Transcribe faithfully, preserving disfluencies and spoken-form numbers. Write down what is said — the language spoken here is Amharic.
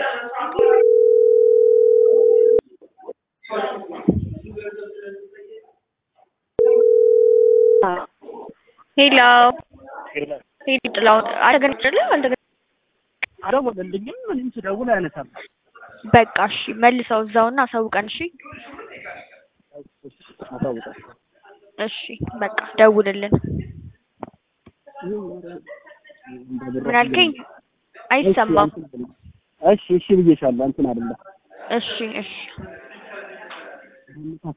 Hello. Hello. አደገን አይደለ አደገን አረወደልኝም ምንም ሲደውል አይነሳም። በቃ እሺ መልሰው እዛውና አሳውቀን እሺ አሳውቀን እሺ በቃ ደውልልን። ምን አልከኝ? አይሰማም። እሺ እሺ ብዬሻለሁ። እንትን አይደለም። እሺ እሺ